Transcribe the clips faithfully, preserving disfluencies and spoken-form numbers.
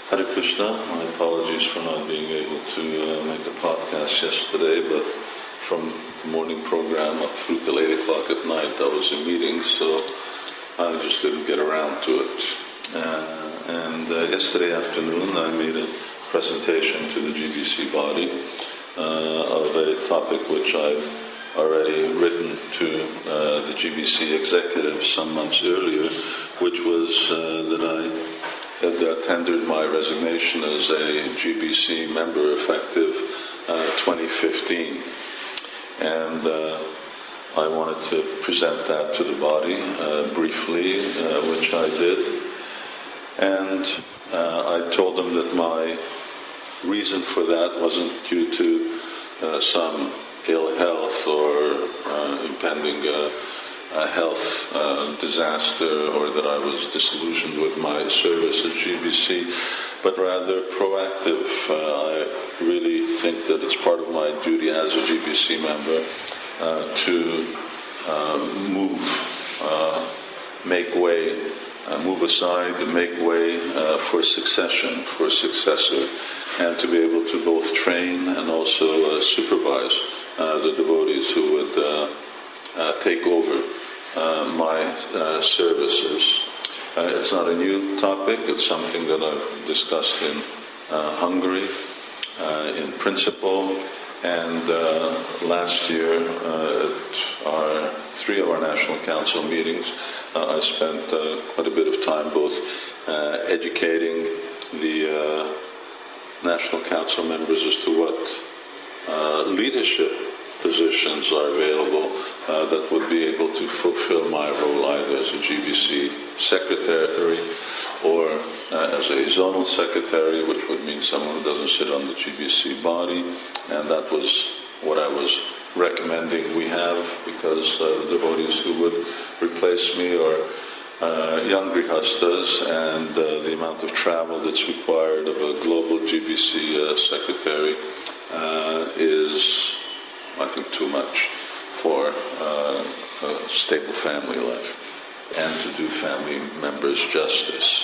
Hare Krishna. My apologies for not being able to uh, make a podcast yesterday, but from the morning program up through till eight o'clock at night I was in meetings, so I just didn't get around to it. Uh, and uh, yesterday afternoon I made a presentation to the G B C body uh, of a topic which I've already written to uh, the G B C executive some months earlier, which was uh, that I had uh, tendered my resignation as a G B C member effective uh, twenty fifteen. And uh, I wanted to present that to the body uh, briefly, uh, which I did. And uh, I told them that my reason for that wasn't due to uh, some ill health or uh, impending uh, a health uh, disaster, or that I was disillusioned with my service at G B C, but rather proactive. Uh, I really think that it's part of my duty as a G B C member uh, to uh, move, uh, make way, uh, move aside, to make way uh, for succession, for a successor, and to be able to both train and also uh, supervise uh, the devotees who would uh, uh, take over Uh, my uh, services. Uh, it's not a new topic. It's something that I've discussed in uh, Hungary, uh, in principle, and uh, last year uh, at our three of our National Council meetings, uh, I spent uh, quite a bit of time both uh, educating the uh, National Council members as to what uh, leadership positions are available uh, that would be able to fulfill my role either as a G B C secretary or uh, as a zonal secretary, which would mean someone who doesn't sit on the G B C body, and that was what I was recommending we have, because uh, the devotees who would replace me are uh, young grihastas, and uh, the amount of travel that's required of a global G B C uh, secretary uh, is, I think, too much for uh, a stable family life and to do family members justice.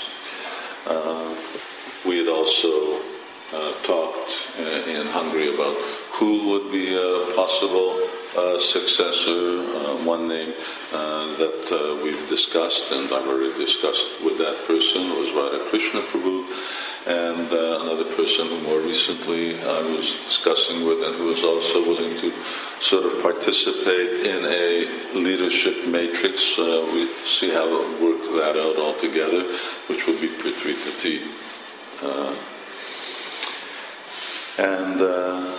Uh, we had also uh, talked uh, in Hungary about who would be a possible uh, successor. Uh, one name uh, that uh, we've discussed, and I've already discussed with that person, was Radha Krishna Prabhu. And uh, another person who more recently I was discussing with, and who was also willing to sort of participate in a leadership matrix. Uh, we see how we'll work that out all together, which would be Prithvi Pati. Uh, and uh,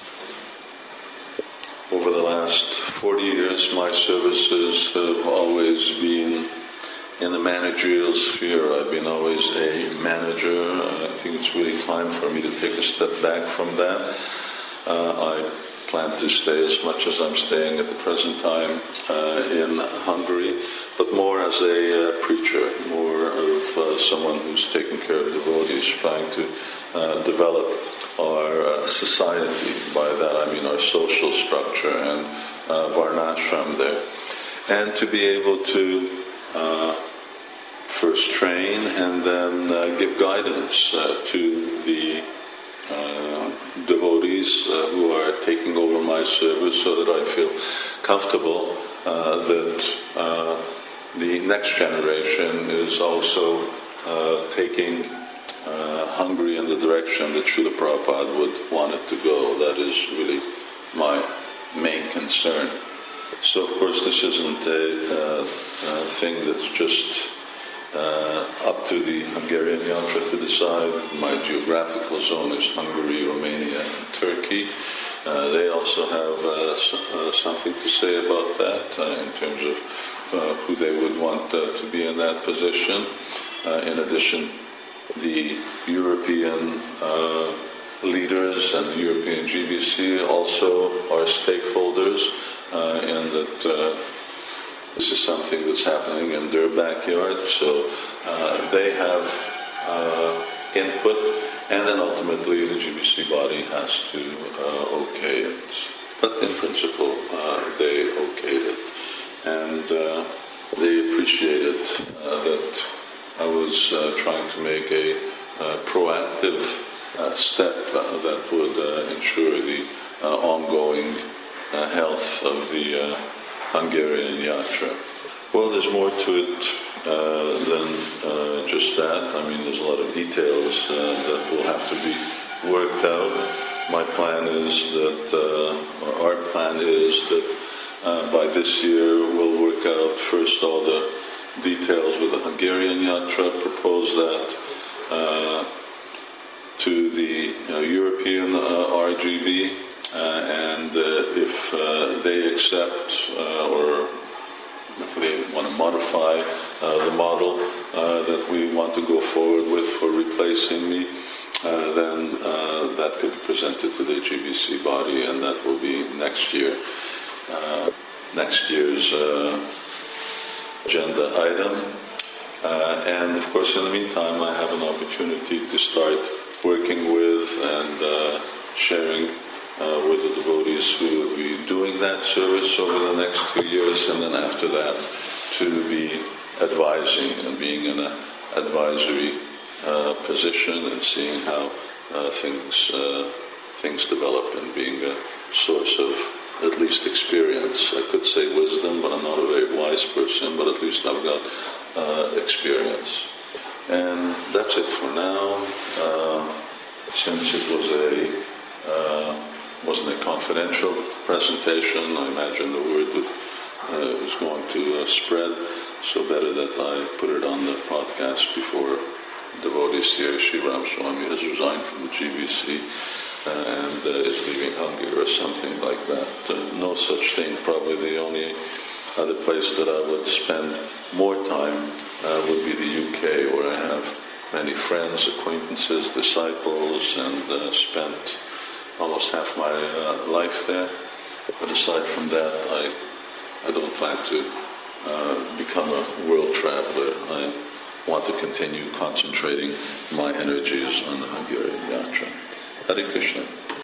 over the last forty years, my services have always been in the managerial sphere. I've been always a manager. I think it's really time for me to take a step back from that. Uh, I plan to stay as much as I'm staying at the present time uh, in Hungary, but more as a uh, preacher, more of uh, someone who's taking care of devotees, trying to uh, develop our uh, society. By that I mean our social structure and uh, Varnashram there. And to be able to uh, first train and then uh, give guidance uh, to the uh, devotees uh, who are taking over my service, so that I feel comfortable uh, that uh, the next generation is also uh, taking uh, Hungary in the direction that Srila Prabhupada would want it to go. That is really my main concern. So of course this isn't a, uh, a thing that's just Uh, up to the Hungarian yantra to decide. My geographical zone is Hungary, Romania, and Turkey. Uh, they also have uh, s- uh, something to say about that uh, in terms of uh, who they would want uh, to be in that position. Uh, in addition, the European uh, leaders and the European G B C also are stakeholders uh, in that uh, this is something that's happening in their backyard, so uh, they have uh, input, and then ultimately the G B C body has to uh, okay it. But in principle, uh, they okayed it, and uh, they appreciated uh, that I was uh, trying to make a uh, proactive uh, step uh, that would uh, ensure the uh, ongoing uh, health of the uh, Hungarian Yatra. Well, there's more to it uh, than uh, just that. I mean, there's a lot of details uh, that will have to be worked out. My plan is that, uh, or our plan is that uh, by this year we'll work out first all the details with the Hungarian Yatra, propose that uh, to the you know, European uh, R G B, uh, and uh, if uh, they accept uh, or if they want to modify uh, the model uh, that we want to go forward with for replacing me, uh, then uh, that could be presented to the G B C body, and that will be next year. Uh, next year's uh, agenda item. Uh, and of course, in the meantime, I have an opportunity to start working with and uh, sharing uh, with the devotees who will be doing that service over the next two years, and then after that, to be advising and being in an advisory uh, position and seeing how uh, things uh, things develop, and being a source of at least experience. I could say wisdom, but I'm not a very wise person, but at least I've got uh, experience. And that's it for now. Uh, since it was a uh, wasn't a confidential presentation, I imagine the word would, uh, was going to uh, spread, so better that I put it on the podcast before devotees here. Sri Ramaswamy has resigned from the G B C and uh, is leaving Hungary or something like that. Uh, no such thing. Probably the only other place that I would spend more time uh, would be the U K, where I have many friends, acquaintances, disciples, and uh, spent almost half my uh, life there. But aside from that, I I don't plan to uh, become a world traveler. I want to continue concentrating my energies on the Hungarian Yatra. Hare Krishna.